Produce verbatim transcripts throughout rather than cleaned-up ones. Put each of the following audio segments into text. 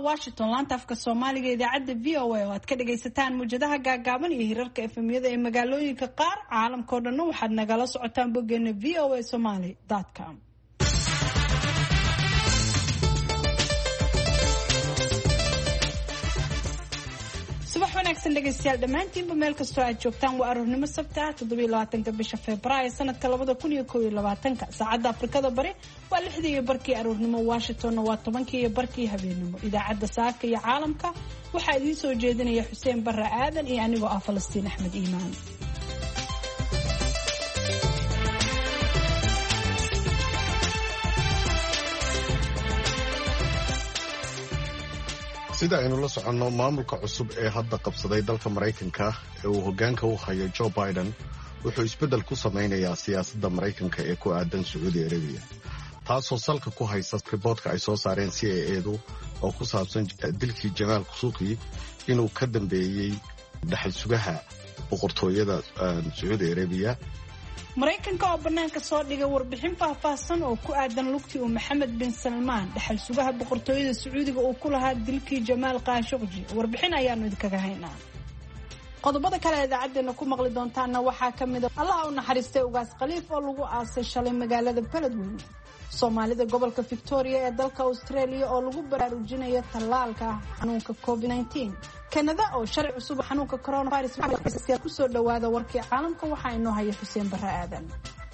Washington laanta afka Soomaaliga idaacada V O A oo aad ka dhagaysataan muujadaha gaagaaban iyo hirarka F M-yada ee magaalooyinka qaar caalamka oo dhan waxaad nagala socotaan boggeena v o a somali dot com. subax wanaagsan dhagaystayaal dhammaantiinba meel kastoo aad joogtaan waa aroornimo sabti ah toddoba iyo labaatanka bisha Febraayo sanadka labada kun iyo kow iyo labaatanka saacadda Afrikada Bari waa lixdii iyo barkii aroornimo Washingtonna waa tobankii iyo barkii habeenimo idaacadda saaka iyo caalamka waxaa idiin soo jeedinaya Xuseen Barre Aadan iyo anigoo ah Falastiin Axmed Iimaan. sida aynu la soconno maamulka cusub ee hadda qabsaday dalka Mareykanka ee uu hoggaanka u hayo Joe Biden wuxuu isbeddel ku samaynayaa siyaasadda Mareykanka ee ku aadan Saudi Arabia taasoo salka ku haysa riboodka ay soo saareen C I A-du oo ku saabsan dilkii Jamaal Khashoggi inuu ka dambeeyay dhaxal sugaha boqortooyada Saudi Arabia. Mareykanka oo banaanka soo dhigay warbixin faahfaahsan oo ku aadan lugtii uu Mohammed bin Salman dhaxal sugaha boqortooyada Sacuudiga uu ku lahaa dilkii Jamaal Khashoggi warbixin ayaanu idinkaga haynaa. qodobada kale ee idaacaddeena ku maqli doontaana waxaa ka mid ah Allah u naxariistay ugaas Khaliif oo lagu aasay shalay magaalada Beledweyne. Soomaalida gobolka Victoria ee dalka Australia oo lagu baraarujinayo tallaalka xanuunka COVID nineteen. Canada oo sharci cusub xanuunka coronavirus ku soo dhawaada warkii caalamka waxa inoo haya Xuseen Barre Aadan.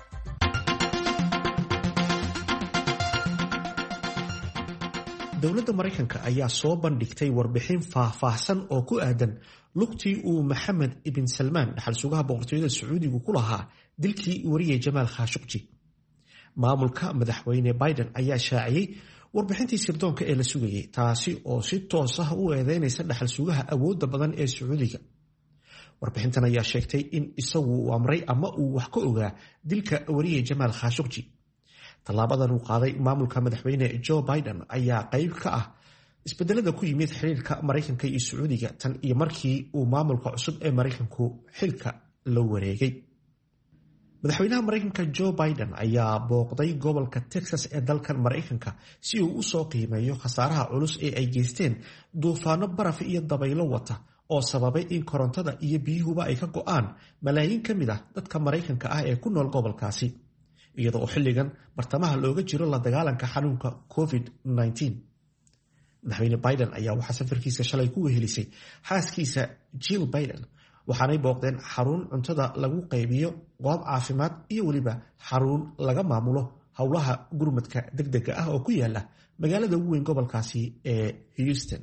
dowladda Mareykanka ayaa soo bandhigtay warbixin faahfaahsan oo ku aadan lugtii uu Mohammed ibn Salman dhaxal sugaha boqortooyada Sacuudiga ku lahaa dilkii wariyay Jamaal Khashoggi. maamulka madaxweyne Biden ayaa shaaciyay warbixintii sirdoonka ee la sugayay taasi oo si toos ah u eedeynaysa dhaxal sugaha awoodda badan ee Sacuudiga. warbixintan ayaa sheegtay in isagu uu amray ama uu wax ka ogaa dilka wariyay Jamaal Khashoggi. tallaabadan uu qaaday maamulka madaxweyne Joe Biden ayaa qayb ka ah isbedelada ku yimid xiriirka Mareykanka iyo Sacuudiga tan iyo markii uu maamulka cusub ee Mareykanku xilka la wareegay. madaxweynaha Mareykanka Joe Biden ayaa booqday gobolka Texas ee dalkan Mareykanka si uu u soo qiimeeyo khasaaraha culus ee ay geysteen duufaano baraf iyo dabaylo wata oo sababay in korontada iyo biyuhuba ay ka go'aan malaayiin ka mid ah dadka Mareykanka ah ee ku nool gobolkaasi iyadoo xilligan bartamaha looga jiro la dagaalanka xanuunka COVID nineteen. madaxweyne Biden ayaa waxaa safarkiisa shalay ku wehelisay xaaskiisa Jill Biden waxaanay booqdeen xarun cuntada lagu qaybiyo goob caafimaad iyo weliba xarun laga maamulo howlaha gurmadka degdega ah oo ku yaala magaalada ugu weyn gobolkaasi ee Houston.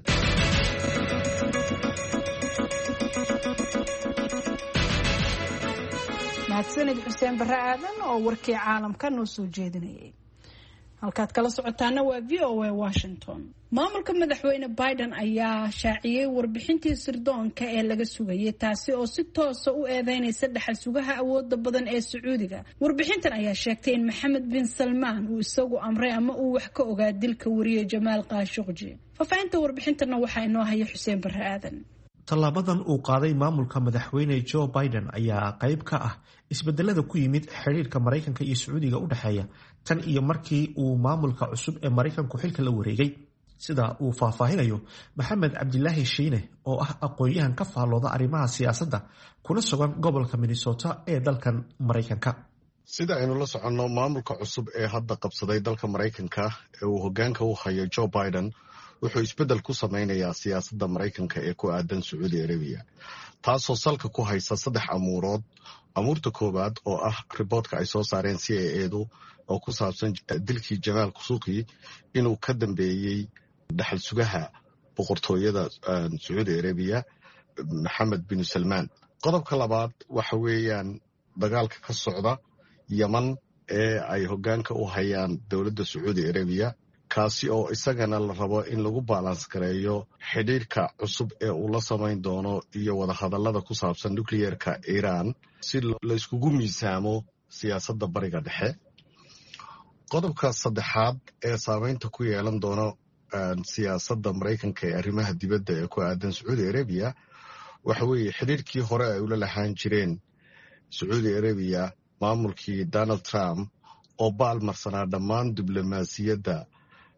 mahadsanid Xuseen Barre Aadan oo warkii caalamka noo soo jeedinayay. halkaad kala socotaana waa V O A Washington. maamulka madaxweyne Biden ayaa shaaciyay warbixintii sirdoonka ee laga sugayay taasi oo si toos ah u eedeynaysa dhaxal sugaha awoodda badan ee Sacuudiga. warbixintan ayaa sheegtay in Mohammed bin Salman uu isagu amray ama uu wax ka ogaa dilka wariyay Jamaal Khashoggi. faafahinta warbixintana waxaa inoo haya Xuseen Barre Aadan. tallaabadan uu qaaday maamulka madaxweyne Joe Biden ayaa qayb ka ah isbedelada ku yimid xiriirka Mareykanka iyo Sacuudiga u dhaxeeya tan iyo markii uu maamulka cusub ee Mareykanku xilka la wareegay sida uu faahfaahinayo Maxamed Cabdilaahi Shiine oo ah aqoon-yahan ka faallooda arrimaha siyaasadda kuna sugan gobolka Minnesota ee dalkan Mareykanka. sida aynu la soconno maamulka cusub ee hadda qabsaday dalka Mareykanka ee uu hoggaanka u hayo Joe Biden wuxuu isbeddel ku samaynayaa siyaasadda Mareykanka ee ku aadan Saudi Arabia taasoo salka ku haysa saddex amuurood. amuurta koowaad oo ah riboodka ay soo saareen C I A-du oo ku saabsan dilkii Jamaal Khashoggi inuu ka dambeeyay dhaxal sugaha boqortooyada Saudi Arabia Mohammed bin Salman. qodobka labaad waxa weeyaan dagaalka ka socda Yemen ee ay hoggaanka u hayaan dowladda Saudi Arabia kaasi oo isagana la rabo in lagu balance gareeyo xidhiirka cusub ee uu la samayn doono iyo wada hadallada ku saabsan nuclearka Iran si la iskugu miisaamo siyaasadda bariga dhexe. qodobka saddexaad ee saameynta ku yeelan doono siyaasadda Mareykanka ee arrimaha dibadda ee ku aadan Saudi Arabia waxa weeye xidhiirkii hore ay ula lahaan jireen Saudi Arabia maamulkii Donald Trump oo baalmarsanaa dhammaan diblomaasiyadda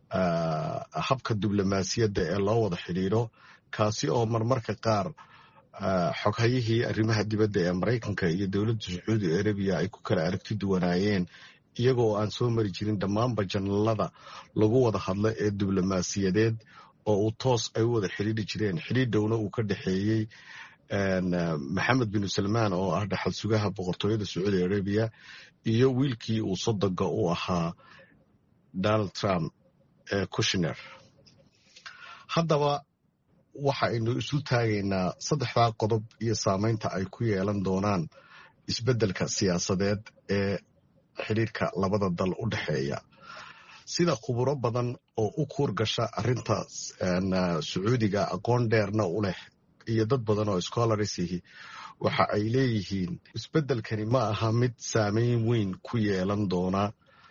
habka diblomaasiyadda ee loo wada xidhiidho kaasi oo marmarka qaar xoghayihii arrimaha dibadda ee maraykanka iyo dowladda sacuudi arabiya ay ku kala aragti duwanaayeen iyagoo aan soo mari jirin dhammaanba janalada lagu wada hadlo ee diblomaasiyadeed oo uu toos ay u wada xidhiidhi jireen xidhiidhowna uu ka dhexeeyey maxamed bin salmaan oo ah dhaxal sugaha boqortooyada sacuudi arabiya iyo wiilkii uu sodoga u ahaa donald trump ee kushner. haddaba waxa aynu isu taagaynaa saddexdaa qodob iyo saameynta ay ku yeelan doonaan isbeddelka siyaasadeed ee xidhiirka labada dal u dhexeeya. sida khuburo badan oo u kuur gasha arrinta sacuudiga aqoon dheerna u leh iyo dad badan oo scholarsihi waxa ay leeyihiin isbeddelkani ma aha mid saameyn weyn ku yeelan doona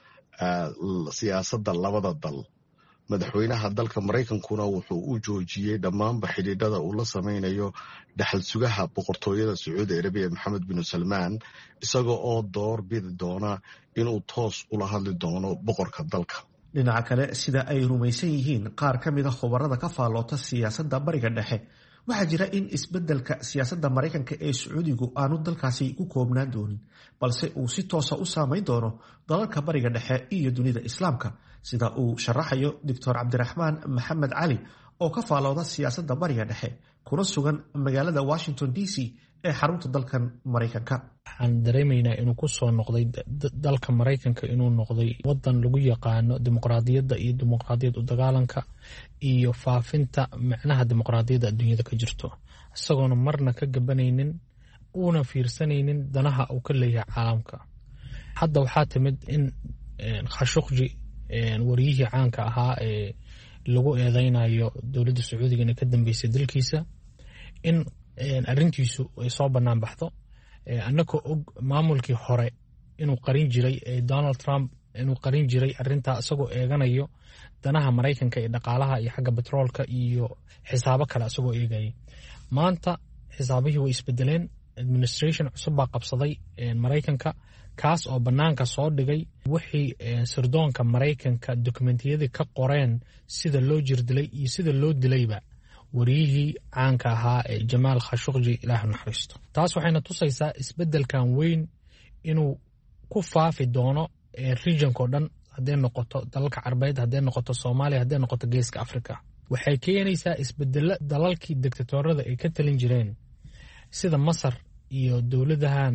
siyaasadda labada dal. madaxweynaha dalka maraykankuna wuxuu u joojiyey dhammaanba xidhiidhada uu la samaynayo dhaxal sugaha boqortooyada sacuudi arabiya maxamed bin salmaan isaga oo door bidi doona inuu toos ula hadli doono boqorka dalka. dhinaca kale sida ay rumaysan yihiin qaar ka mida khubarada ka faalloota siyaasadda bariga dhexe waxaa jira in isbeddelka siyaasadda maraykanka ee sacuudigu aanu dalkaasi ku koobnaan doonin balse uu si toosa u saameyn doono dalalka bariga dhexe iyo dunida islaamka sida uu sharaxayo doctor cabdiraxmaan maxamed cali oo ka faalooda siyaasadda bariga dhexe kuna sugan magaalada washington d c ee xarunta dalkan maraykanka. waxaan dareemaynaa inuu ku soo noqday dalka maraykanka inuu noqday wadan lagu yaqaano dimuqraadiyadda iyo dimuqraadiyad u dagaalanka iyo faafinta macnaha dimuqraadiyadda adduunyada ka jirto isagoona marna ka gabanaynin uuna fiirsanaynin danaha uu ka leeyahay caalamka. hadda waxaa timid in khashuqji wariyihii caanka ahaa ee lagu eedeynayo dowladda sacuudiga inay ka dambeysay dalkiisa in arrintiisu ay soo bannaan baxdo annagoo og maamulkii hore inuu qarin jiray donald trump inuu qarin jiray arrintaa isagoo eeganayo danaha maraykanka ee dhaqaalaha iyo xagga betroolka iyo xisaabo kale isagoo eegayay. maanta xisaabihii way isbedeleen administration cusub baa qabsaday maraykanka kaas oo bannaanka soo dhigay wixii sirdoonka maraykanka dokumentiyadii ka qoreen sida loo jirdilay iyo sida loo dilayba wariyihii caanka ahaa ee jamaal khashuqji ilaahu naxariisto. taas waxayna tusaysaa isbeddelkan weyn inuu ku faafi doono regionko dhan hadday noqoto dalalka carbeed hadday noqoto soomaaliya hadday noqoto geeska africa. waxay keenaysaa isbedelo dalalkii dictatorada ay ka talin jireen sida masar iyo dowladahan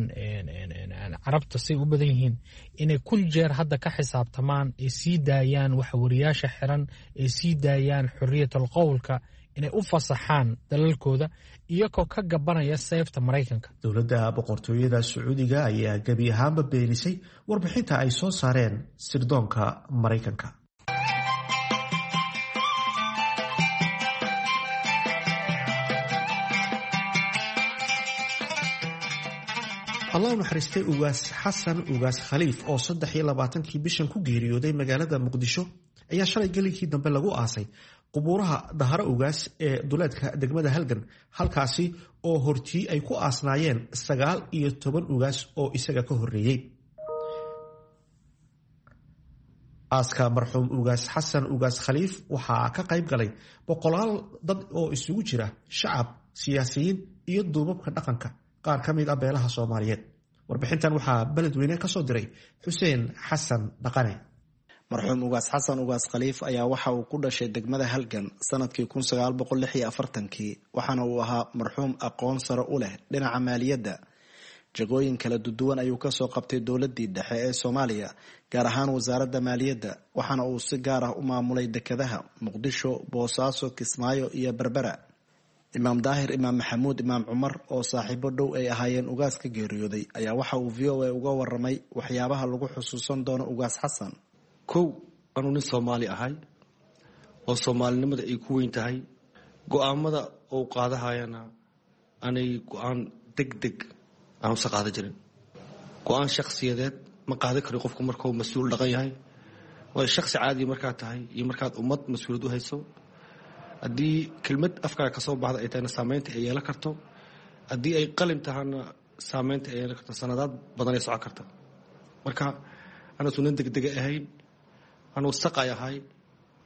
carabta say u badan yihiin inay kun jeer hadda ka xisaabtamaan ay sii daayaan waxa wariyaasha xiran ay sii daayaan xorriyatul qowlka inay u fasaxaan dalalkooda iyagoo ka gabanaya seefta maraykanka. dowladda boqortooyada sacuudiga ayaa gebi ahaanba beenisay warbixinta ay soo saareen sirdoonka maraykanka. allah u naxariistay ugaas xasan ugaas khaliif oo saddex iyo labaatankii bishan ku geeriyooday magaalada muqdisho ayaa shalay gelinkii dambe lagu aasay qubuuraha daharo ugaas ee duleedka degmada halgan halkaasi oo hortii ay ku aasnaayeen sagaal iyo toban ugaas oo isaga ka horreeyey. aaska marxuum ugaas xasan ugaas khaliif waxaa ka qayb galay boqolaal dad oo isugu jira shacab siyaasiyiin iyo duubabka dhaqanka qaar ka mid ah beelaha soomaaliyeed. warbixintan waxaa beledweyne ka soo diray xuseen xasan dhaqane. marxuum ugaas xasan ugaas khaliif ayaa waxa uu ku dhashay degmada halgan sanadkii kun sagaal boqol lix iyo afartankii waxaana uu ahaa marxuum aqoon sare u leh dhinaca maaliyadda. jagooyin kala duwan ayuu kasoo qabtay dowladii dhexe ee soomaaliya gaar ahaan wasaaradda maaliyadda waxaana uu si gaar ah u maamulay dekedaha muqdisho, boosaaso, kismaayo iyo berbera. imaam daahir imaam maxamuud imaam cumar oo saaxiibo dhow ay ahaayeen ugaas ka geeriyooday ayaa waxa uu v o a uga waramay waxyaabaha lagu xusuusan doono ugaas xasan. kow anuu nin soomaali ahay oo soomaalinimada ay ku weyn tahay go-aamada ou qaadahayana anay go-aan deg deg aan usa qaada jirin. go-aan shakhsiyadeed ma qaadan kari qofku markuu mas-uul dhaqan yahay waayo shakhsi caadiya markaad tahay iyo markaad ummad mas-uuliyad u hayso haddii kelmad afkaaga kasoo baxda ay tahayna saameynta ay yeelan karto haddii ay qalin tahana saameynta ay yeelan karto sanadaad badan ay socon karta. marka anuusu nin degdega ahayn anuu saqay ahay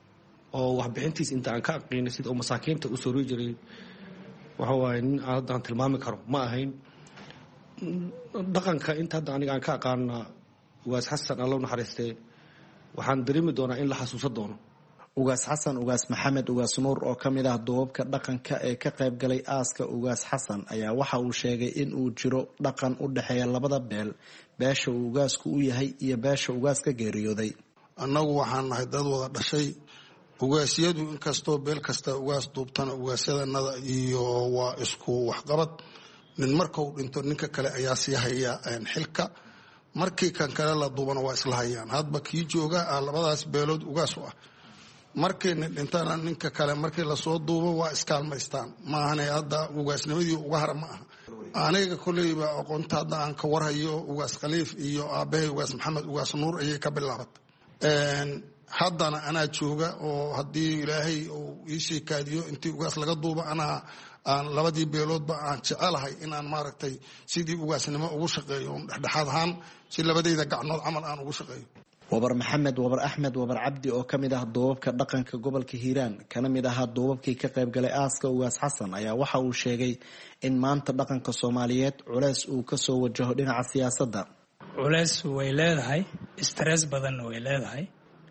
oo waxbixintiis inta aan ka aqaynay sida uu masaakiinta u soo ruri jiray waxa waaye nin aan hadda aan tilmaami karo ma ahayn dhaqanka inta hadda aniga aan ka aqaana ugaas xasan allow naxariistee waxaan dareemi doonaa in la xasuusan doono ugaas xasan ugaas maxamed ugaas nuur oo ka mid ah duubabka dhaqanka ee ka qayb galay aaska ugaas xasan ayaa waxa uu sheegay in uu jiro dhaqan u dhexeeya labada beel beesha uu ugaasku u yahay iyo beesha ugaas ka geeriyooday annagu waxaan nahay dad wada dhashay ugaasyadu inkastoo beel kasta ugaas duubtana ugaasyadanada iyo waa isku waxqabad nin markau dhinto ninka kale ayaa sii haya xilka markii kan kale la duubana waa isla hayaan hadba kii jooga ah labadaas beelood ugaas u ah markii nin dhintana ninka kale markii lasoo duubo waa iskaalmaystaan maahane hadda ugaasnimadii uga hara ma aha aniga koleyba aqoonta hadda aan ka warhayo ugaas khaliif iyo aabahay ugaas maxamed ugaas nuur ayay ka bilaabatay haddana anaa jooga oo haddii ilaahay uu ii sheekaadiyo intii ugaas laga duubo anaa aan labadii beeloodba aan jecelahay inaan maaragtay sidii ugaasnimo ugu shaqeeyo dhexdhexaad ahaan si labadayda gacnood camal aan ugu shaqeeyo wabar maxamed wabar axmed wabar cabdi oo ka mid ah duubabka dhaqanka gobolka hiiraan kana mid ahaa duubabkii ka qayb galay aaska ugaas xasan ayaa waxa uu sheegay in maanta dhaqanka soomaaliyeed culeys uu kasoo wajaho dhinaca siyaasadda culeys way leedahay stress badanna way leedahay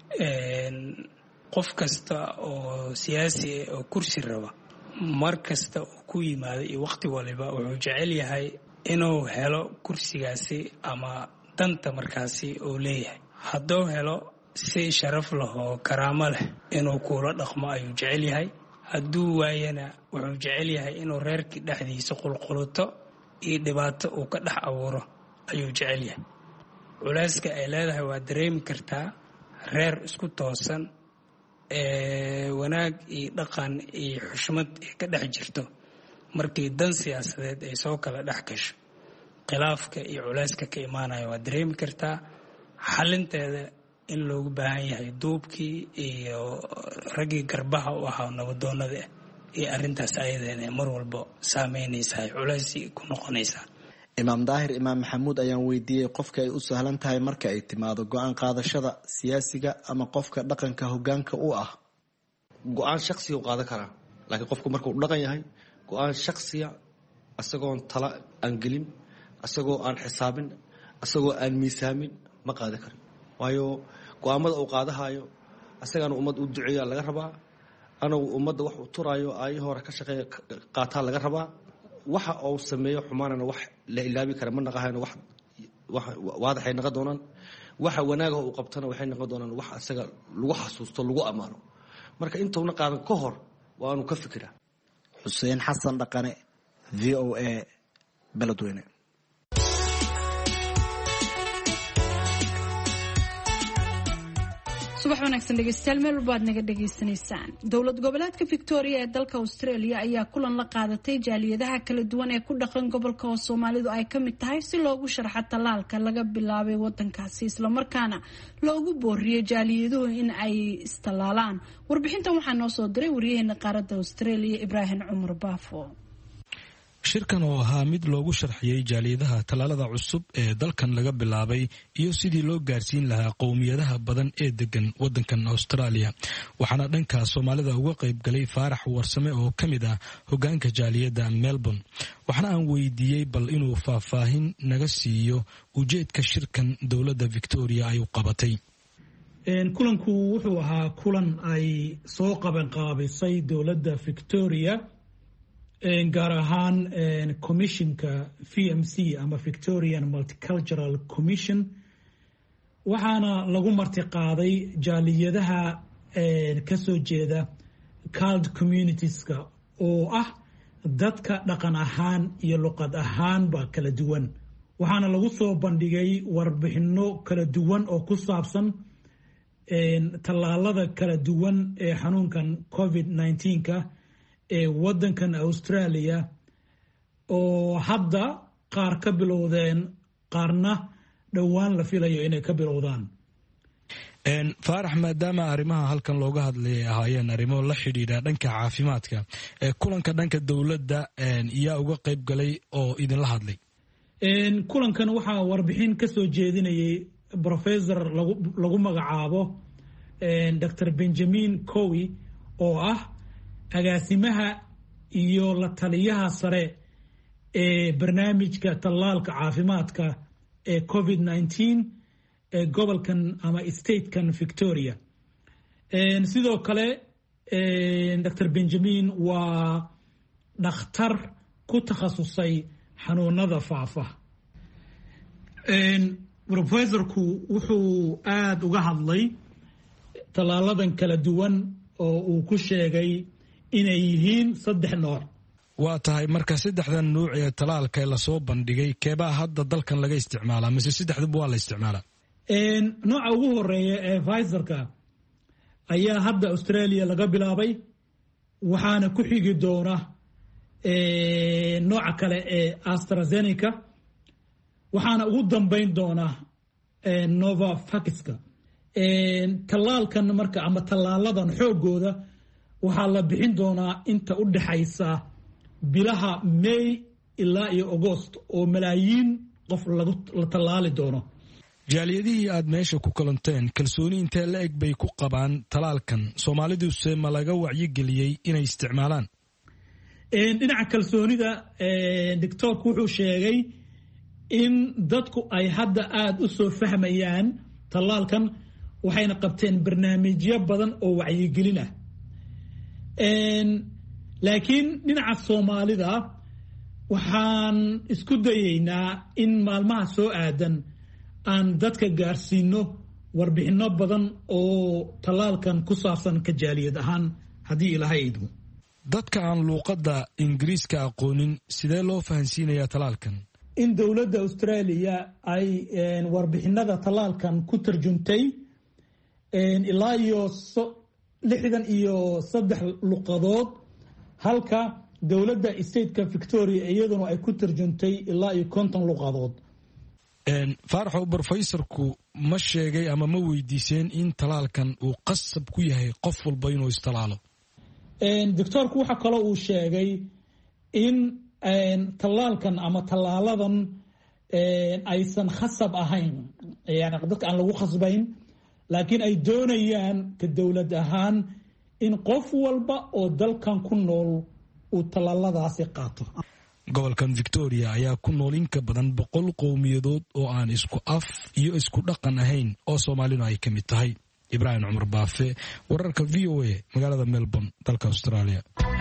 qof kasta oo siyaasi oo kursi raba mar kasta uu ku yimaado iyo waqti waliba wuxuu jecel yahay inuu helo kursigaasi ama danta markaasi uu leeyahay hadduu helo si sharaf leh oo karaamo leh inuu kuula dhaqmo ayuu jecel yahay hadduu waayana wuxuu jecel yahay inuu reerkii dhexdiisa qulquluto iyo dhibaato uu ka dhex abuuro ayuu jecel yahay culayska ay leedahay waa dareemi kartaa reer isku toosan ee wanaag iyo dhaqan iyo xushmad ka dhex jirto markii dan siyaasadeed ay soo kala dhex gasho khilaafka iyo culayska ka imaanaya waa dareemi kartaa xalinteeda in loogu baahan yahay duubkii iyo raggii garbaha u ahaa nabadoonada iyo arrintaas ayadeena mar walba saameynaysaa culays ku noqonaysaa imaam daahir imaam maxamuud ayaan weydiiyey qofka ay u sahlan tahay marka ay timaado go-aan qaadashada siyaasiga ama qofka dhaqanka hogaanka u ah go-aan shaksiya u qaadan karaa laakiin qofku markuu dhaqan yahay go-aan shaksiya isagoon tala aan gelin isagoo aan xisaabin isagoo aan miisaamin ma qaadan karin waayo go-aamada uu qaadahayo isagaana ummad u duceeya laga rabaa anagu ummadda wax uu turaayo aayii hore ka shaqeeya qaataa laga rabaa waxa uu sameeyo xumaanana wax la ilaabi kara ma naqahayno wax waadaxay naqa doonaan waxa wanaaga uu qabtana waxay naqa doonaan wax asaga lagu xasuusto lagu ammaano marka intuuna qaadan ka hor waa aanu ka fikiraa xuseen xasan dhaqane v o a beledweyne subax wanaagsan dhegeystayaal meel walba aad naga dhegaysanaysaan dowlad goboleedka victoria ee dalka australia ayaa kulan la qaadatay jaaliyadaha kala duwan ee ku dhaqan gobolka oo soomaalidu ay ka mid tahay si loogu sharxo tallaalka laga bilaabay wadankaasi islamarkaana loogu booriyey jaaliyaduhu in ay istallaalaan warbixintan waxaa noo soo diray waryaheena qaaradda australia ibraahim cumar baafo shirkan oo ahaa mid loogu sharxiyey jaaliyadaha tallaalada cusub ee dalkan laga bilaabay iyo sidii loo gaarsiin lahaa qowmiyadaha badan ee degan wadankan australia waxaana dhanka soomaalida uga qayb galay faarax warsame oo ka mid ah hogaanka jaaliyadda melbourne waxaana aan weydiiyey bal inuu faahfaahin naga siiyo ujeedka shirkan dowladda victoria ay u qabatay kulanku wuxuu ahaa kulan ay soo qabanqaabisay dowladda victoria gaar ahaan commissionka v m c ama victorian multicultural commission waxaana lagu marti qaaday jaaliyadaha kasoo jeeda cald communitieska oo ah dadka dhaqan ahaan iyo luqad ahaanba kala duwan waxaana lagu soo bandhigay warbixino kala duwan oo ku saabsan tallaalada kala duwan ee xanuunkan covid nineteenka ee wadankan australia oo hadda qaar ka bilowdeen qaarna dhowaan la filayo inay ka bilowdaan faarax maadaama arrimaha halkan looga hadlay ahaayeen arrimo la xidhiidha dhanka caafimaadka kulanka dhanka dowladda yaa uga qayb galay oo idinla hadlay kulankan waxaa warbixin ka soo jeedinayay professor lagu magacaabo doctor benjamin cowi oo ah agaasimaha iyo la taliyaha sare ee barnaamijka tallaalka caafimaadka ee covid nineteen ee gobolkan ama statekan victoria. sidoo kale doctor benjamin waa dhakhtar ku takhasusay xanuunada faafa. professorku wuxuu aada uga hadlay tallaaladan kala duwan oo uu ku sheegay inay yihiin saddex nooc. waa tahay marka saddexdan nuuc ee talaalka lasoo bandhigay keebaa hadda dalkan laga isticmaalaa mise saddexduba waa la isticmaalaa? nooca ugu horeeya ee Pfizerka ayaa hadda Australia laga bilaabay, waxaana ku xigi doona nooca kale ee AstraZeneca, waxaana ugu dambeyn doona Novavaxka. tallaalkan marka ama tallaaladan xoogooda waxaa la bixin doonaa inta u dhaxaysa bilaha May ilaa iyo August oo malaayiin qof la tallaali doono. jaaliyadihii aad meesha ku kalanteen kalsooni intee la eg bay ku qabaan talaalkan? Soomaaliduse ma laga wacyigeliyey inay isticmaalaan? dhinaca kalsoonida doctorku wuxuu sheegay in dadku ay hadda aada u soo fahmayaan tallaalkan, waxayna qabteen barnaamijyo badan oo wacyigelin ah. laakiin dhinaca Soomaalida waxaan isku dayeynaa in maalmaha soo aadan aan dadka gaarsiino warbixino badan oo tallaalkan ku saabsan ka jaaliyad ahaan haddii ilaahay idmo. dadka aan luuqadda ingiriiska aqoonin sidee loo fahansiinayaa tallaalkan? in dowladda Australia ay warbixinada tallaalkan ku tarjuntay ilaa iyo lixdan iyo saddex luqadood, halka dowladda stateka Victoria iyaduna ay ku tarjuntay ilaa iyo konton luqadood. faaraxow, professorku ma sheegay ama ma weydiiseen in talaalkan uu qasab ku yahay qof walba inuu istalaalo? doctorku waxa kaloo uu sheegay in tallaalkan ama tallaaladan aysan khasab ahayn, yani dadka aan lagu khasbayn, laakiin ay doonayaan ka dowlad ahaan in qof walba oo dalkan ku nool uu tallaaladaasi qaato. gobolkan Victoria ayaa ku nool in ka badan boqol qowmiyadood oo aan isku af iyo isku dhaqan ahayn oo Soomaalidu ay ka mid tahay. Ibrahim Cumar Baafe, wararka V O A, magaalada Melbourne, dalka Australia.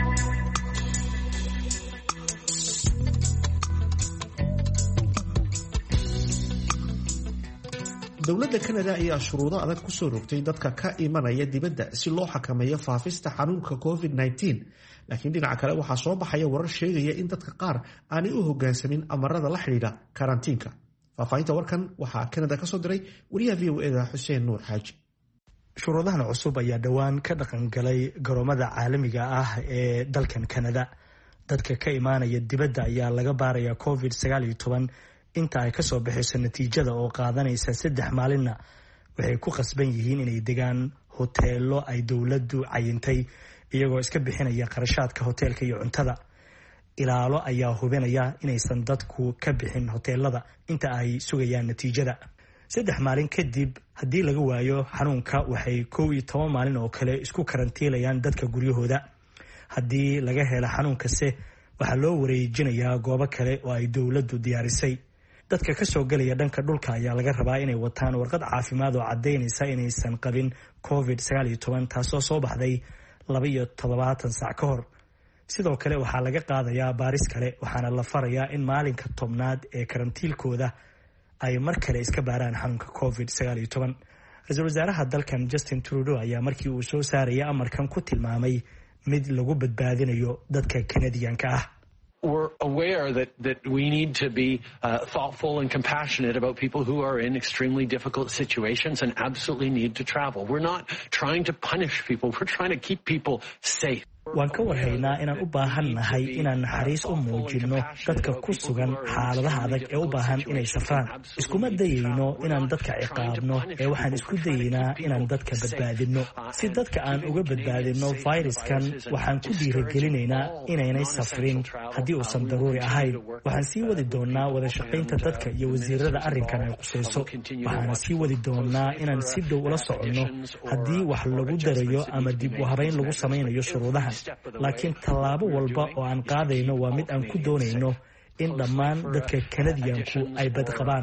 dowladda Canada ayaa shuruudo adag ku soo rogtay dadka ka imanaya dibadda si loo xakameeyo faafista xanuunka covid nineteen. laakiin dhinaca kale waxaa soo baxaya warar sheegaya in dadka qaar aanay u hoggaansamin amarada la xidhiidha karantiinka. faahfaahinta warkan waxaa Canada ka soo diray wariyaha V O A da Xuseen Nuur Xaaji. shuruudahan cusub ayaa dhowaan ka dhaqan galay garoomada caalamiga ah ee dalkan Canada. dadka ka imaanaya dibadda ayaa laga baarayaa covid sagaal iyo toban inta ay kasoo baxayso natiijada oo qaadanaysa saddex maalinna waxay ku qasban yihiin inay degaan hoteelo ay dowladdu cayintay, iyagoo iska bixinaya qarashaadka hoteelka iyo cuntada. ilaalo ayaa hubinaya inaysan dadku ka bixin hoteelada inta ay sugayaan natiijada. saddex maalin kadib haddii laga waayo xanuunka waxay kow iyo toban maalin oo kale isku karantiilayaan dadka guryahooda. haddii laga helo xanuunkase waxaa loo wareejinayaa goobo kale oo ay dowladdu diyaarisay. dadka ka soo gelaya dhanka dhulka ayaa laga rabaa inay wataan warqad caafimaad oo caddaynaysa inaysan qabin covid sagaal iyo toban, taasoo soo baxday laba iyo toddobaatan saac ka hor. sidoo kale waxaa laga qaadayaa baaris kale, waxaana la farayaa in maalinka tobnaad ee karantiilkooda ay mar kale iska baaraan xanuunka covid sagaal iyo toban. ra-iisul wasaaraha dalkan Justin Trudeau ayaa markii uu soo saaraya amarkan ku tilmaamay mid lagu badbaadinayo dadka Canadianka ah. We're aware that, that we need to be uh, thoughtful and compassionate about people who are in extremely difficult situations and absolutely need to travel. We're not trying to punish people. We're trying to keep people safe. waan ka warhaynaa inaan u baahan nahay inaan naxariis u muujinno dadka ku sugan xaaladaha adag ee u baahan inay safraan. iskuma dayayno inaan dadka ciqaabno ee waxaan isku dayaynaa inaan dadka badbaadinno. si dadka aan uga badbaadinno fayraskan waxaan ku dhiirigelinaynaa inaynay safrin haddii uusan daruuri ahayn. waxaan sii wadi doonaa wada shaqaynta dadka iyo wasiirada arrinkan ay qusayso. waxaana sii wadi doonaa inaan si dhow ula soconno haddii wax lagu darayo ama dib u habayn lagu samaynayo shuruudaha. laakiin tallaabo walba oo aan qaadayno waa mid aan ku doonayno in dhammaan dadka kanadiyaanku ay badqabaan.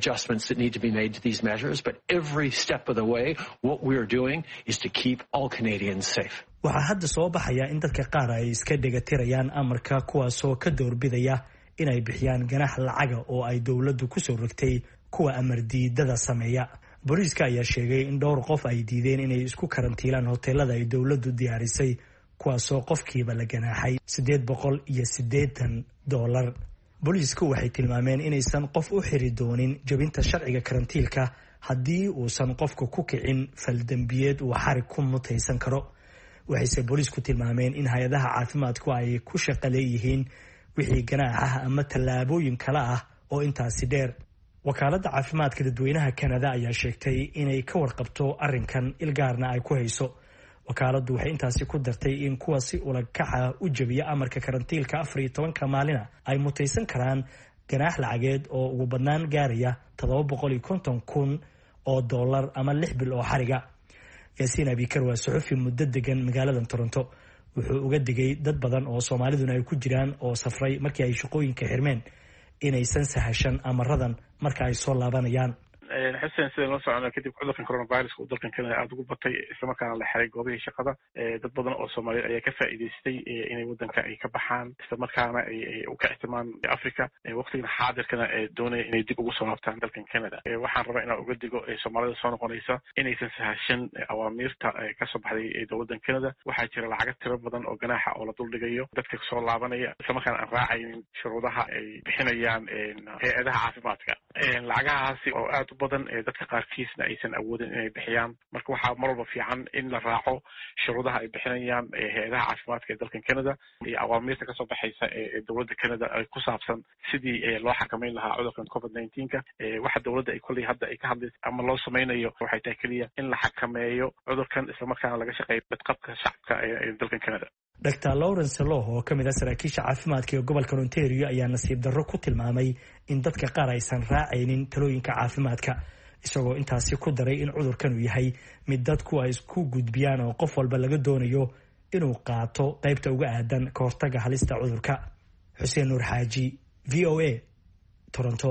waxaa hadda soo baxaya in dadka qaar ay iska dhegatirayaan amarka, kuwaasoo ka doorbidaya inay bixiyaan ganax lacaga oo ay dowladdu ku soo rogtay kuwa amar diidada sameeya. booliiska ayaa sheegay in dhowr qof ay diideen inay isku karantiilaan hoteelada ay dowladdu diyaarisay, kuwaasoo qofkiiba la ganaaxay siddeed boqol iyo siddeetan doolar. booliisku waxay tilmaameen inaysan qof u xiri doonin jebinta sharciga karantiilka haddii uusan qofka ku kicin faldembiyeed uu xarig ku mutaysan karo. waxayse booliisku tilmaameen in hay-adaha caafimaadku ay ku shaqo leeyihiin wixii ganaaxaha ama tallaabooyin kale ah oo intaasi dheer. wakaaladda caafimaadka dadweynaha Kanada ayaa sheegtay inay ka warqabto arrinkan ilgaarna ay ku hayso. wakaaladdu waxay intaasi ku dartay in kuwa si ulakaca u jebiya amarka karantiilka afar iyo tobanka maalina ay mutaysan karaan ganaax lacageed oo ugu badnaan gaaraya toddoba boqol iyo konton kun oo dollar ama lix bil oo xariga. yaasiin abikar waa suxufi muddo degan magaalada Toronto. wuxuu uga digay dad badan oo Soomaaliduna ay ku jiraan oo safray markii ay shaqooyinka xirmeen inaysan sahashan amaradan marka ay soo laabanayaan. xuseen sidaan la socono kadib cudurkan coronaviruska uu dalkan Kanada aada ugu batay islamarkaana la xiray goobihii shaqada, dad badan oo Soomaaliyeed ayaa ka faa'iidaystay inay wadanka ay ka baxaan islamarkaana ay u ka ixtimaan Africa waqtigan xaadirkana doonaya inay dib ugu soo laabtaan dalkan Kanada. waxaan rabaa inaan uga digo Soomaalida soo noqonaysa inaysan sahashan awaamiirta ka soo baxday dowladdan Kanada. waxaa jira lacago tiro badan oo ganaaxa oo la duldhigayo dadka soo laabanaya islamarkaana aan raacaynin shuruudaha ay bixinayaan hay-adaha caafimaadka. lacagahaasi oo aad badan ee dadka qaarkiisna aysan awoodin inay bixiyaan. marka waxaa mar walba fiican in la raaco shuruudaha ay bixinayaan hay-adaha caafimaadka ee dalkan Canada iyo awaamiirta ka soo baxaysa ee dowladda Canada ay ku saabsan sidii loo xakameyn lahaa cudurkan covid nineteen-ka. waxa dowladda ay kolley hadda ay ka hadlayso ama loo sameynayo waxay tahay keliya in la xakameeyo cudurkan islamarkaana laga shaqeeyo badqabka shacabka ee dalkan Canada. doctor Lawrence Loh oo ka mid ah saraakiisha caafimaadka ee gobolka Ontario ayaa nasiib darro ku tilmaamay in dadka qaar aysan raacaynin talooyinka caafimaadka, isagoo intaasi ku daray in cudurkan uu yahay mid dadku ay isku gudbiyaan oo qof walba laga doonayo inuu qaato qaybta uga aadan ka hortagga halista cudurka. Xuseen Nuur Xaaji, V O A, Toronto.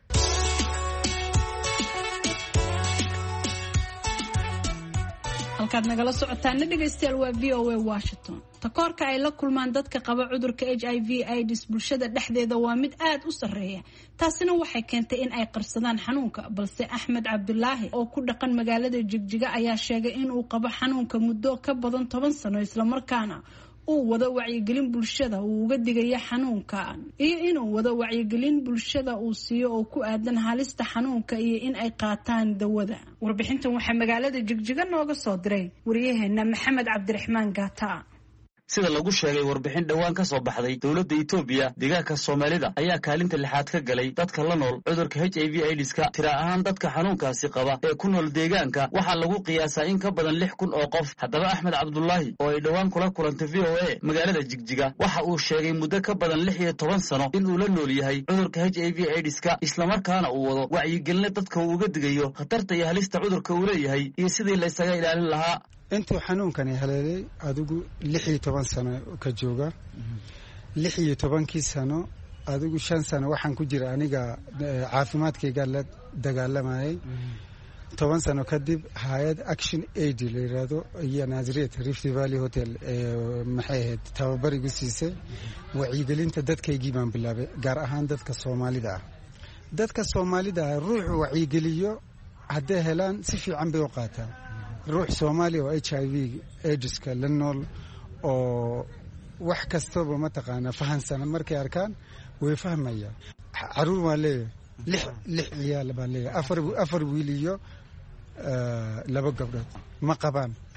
halkaad nagala socotaana dhegaystayaal waa V O A Washington. takoorka ay la kulmaan dadka qaba cudurka H I V AIDS bulshada dhexdeeda waa mid aad u sarreeya. taasina waxay keentay in ay qarsadaan xanuunka, balse Axmed Cabdulaahi oo ku dhaqan magaalada Jigjiga ayaa sheegay in uu qabo xanuunka muddo ka badan toban sano isla markaana uu wada wacyigelin bulshada uu uga digaya xanuunkan iyo inuu wada wacyigelin bulshada uu siiyo oo ku aadan halista xanuunka iyo in ay qaataan dawada. warbixintan waxaa magaalada Jigjiga nooga soo diray wariyaheena Maxamed Cabdiraxmaan Gaata. sida lagu sheegay warbixin dhawaan ka soo baxday dowladda Itoobiya, deegaanka Soomaalida ayaa kaalinta lixaad ka galay dadka la nool cudurka H I V AIDS-ka. tira ahaan dadka xanuunkaasi qaba ee ku nool deegaanka waxaa lagu qiyaasaa in ka badan lix kun oo qof. haddaba Axmed Cabdulaahi oo ay dhawaan kula kulantay V O A magaalada Jigjiga waxa uu sheegay muddo ka badan lix iyo toban sano in uu la nool yahay cudurka H I V AIDS-ka, islamarkaana uu wado wacyigelin dadka uu uga digayo khatarta iyo halista cudurka uu leeyahay iyo sidii la isaga ilaalin lahaa. intuu xanuunkani haleelay adigu lix iyo toban sano ka jooga. lix iyo tobankii sano adigu shan sano waxaan ku jira aniga caafimaadkayga la dagaalamayay. toban sano kadib hay'ad Action Aid la yiraahdo iyo Nazareth Rift Valley Hotel maxay ahayd tababarigu siisay wacyigelinta dadkaygii baan bilaabay, gaar ahaan dadka Soomaalida ah. dadka Soomaalida ruuxu wacyigeliyo hadday helaan si fiican bay u qaataan. ruux Soomaali oo H I V AIDS-ka la nool oo wax kastaba mataqaana fahansan markay arkaan way fahmayaan. caruur waa leeyahay lix lix ciyaal baa leeyahay afar afar wiil iyo laba gabdhood ma qabaan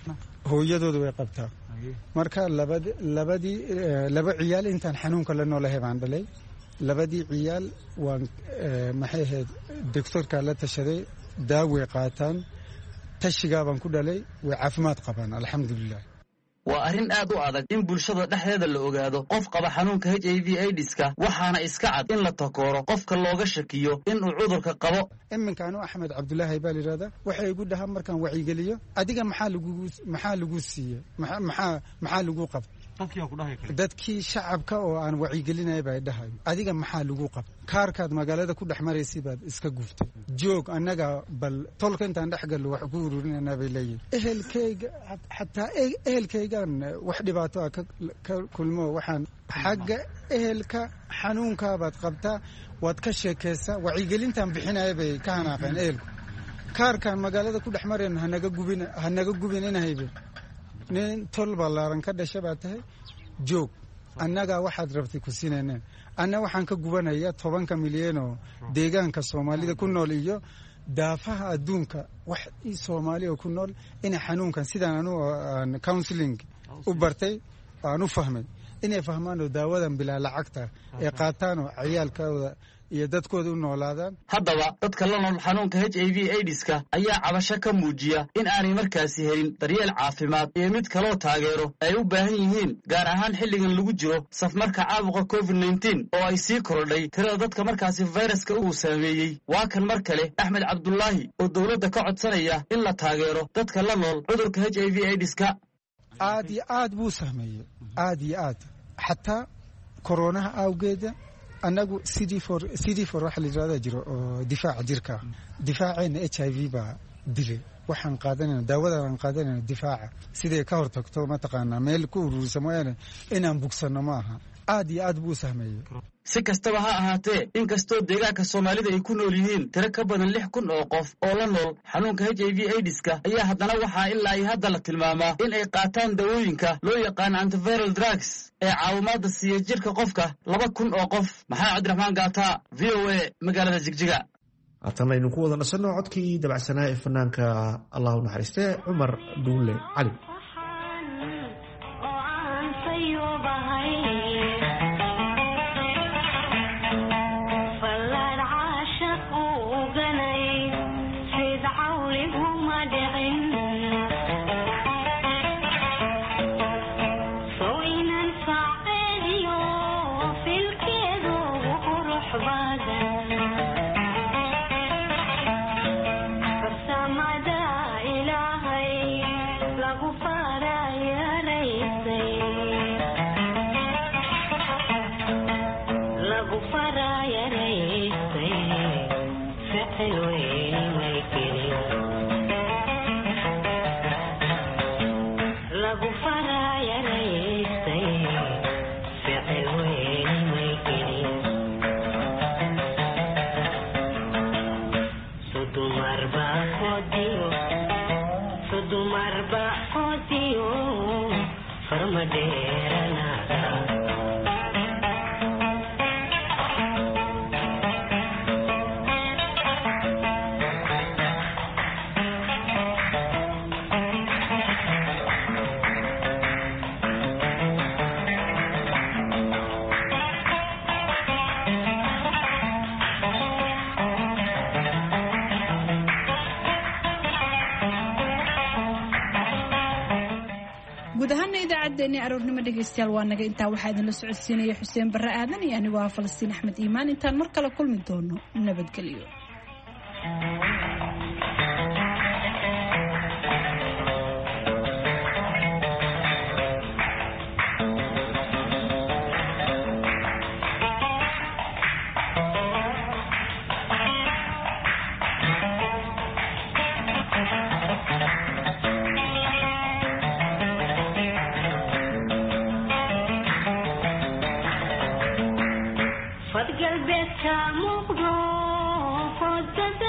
hooyadooda way qabtaa marka labadii labadii laba ciyaal intaan xanuunka la noolahay baan dhalay labadii ciyaal waan maxay ahayd doctorka la tashaday daaway qaataan tashigaa baan ku dhalay way caafimaad qabaan alxamdulilah waa arrin aad u adag in bulshada dhexdeeda la ogaado qof qaba xanuunka H I V AIDS-ka waxaana iska cad in la takooro qofka looga shakiyo in uu cudurka qabo iminkaanu Axmed Cabdullaahi baa yiraahdaa waxa igu dhahan markaan wacigeliyo adiga maxaa lagu maxaa lagu siiyay maxaa maxaa lagu qab dadkii shacabka oo aan wacigelinay baa dhahay adiga maxaa lagu qab kaarkaad magaalada ku dhaxmaraysay baad iska guftay joog anaga bal tolka intaan dhaxgal wax ku ururinayna bay leeyihiin ehelkayga xataa ehelkaygan wax dhibaato ah ka kulmo waxaan xagga ehelka xanuunka baad qabtaa waad ka sheekaysaa wacigelintan bixinay bay ka hanaaqeen ehelku kaarkan magaalada ku dhaxmareen hanaga gubin hanaga gubin inaybe nin tol balaaran ka dhashay baa tahay joog annaga waxaad rabtay ku siinayna anna waxaan ka gubanayaa tobanka milyan oo deegaanka Soomaalida ku nool iyo daafaha adduunka wax ii Soomaaliya ku nool in xanuunkan sidaan anu counseling u bartay aan u fahmay inay fahmaan daawadan bilaa lacagta ee qaataan oo ciyaalkooda iyo dadkooda u noolaadaan haddaba dadka la nool xanuunka H I V AIDS-ka ayaa cabasho ka muujiya in aanay markaasi helin daryeel caafimaad iyo mid kaloo taageero ay u baahan yihiin gaar ahaan xilligan lagu jiro safmarka caabuqa covid nineteen oo ay sii korodhay tirada dadka markaasi fayraska uu saameeyey waa kan mar kale Axmed Cabdullaahi oo dowladda ka codsanaya in la taageero dadka la nool cudurka H I V AIDS-ka aad iyo aad buu saameeyey aad iyo aad xataa koronaha awgeeda anagu C D four C D four waxa la yiraahdaa jiro oo difaaca jirka difaacina H I V ba dilay waxaan qaadanayna daawadan qaadanayna difaaca sidee ka hortagto ma taqaana meel ku uruursamayna inaan bugsano ma aha aad iyo aad buu saameeyay si kastaba ha ahaatee inkastoo deegaanka Soomaalida ay ku nool yihiin tiro ka badan lix kun oo qof oo la nool xanuunka H I V AIDS-ka ayaa haddana waxaa ilaa ay hadda la tilmaamaa in ay qaataan dawooyinka loo yaqaan antiviral drugs ee caawimaadda siiya jirka qofka laba kun oo qof maxaa Cabdiraxmaan Gaata V O A magaalada Jigjiga haatan aynu ku wada nasanno codkii dabacsanaa ee fanaanka Allah u naxariistay Cumar Duule Cali guud ahaan idaacadeena aroornimo dhageystayaal waa naga intaa waxaa idinla socodsiinaya Xuseen Barre Aadan iyo anigu ah Falastiin Axmed Iimaan intaan mar kale kulmi doono nabadgelyo قلبك مغضوب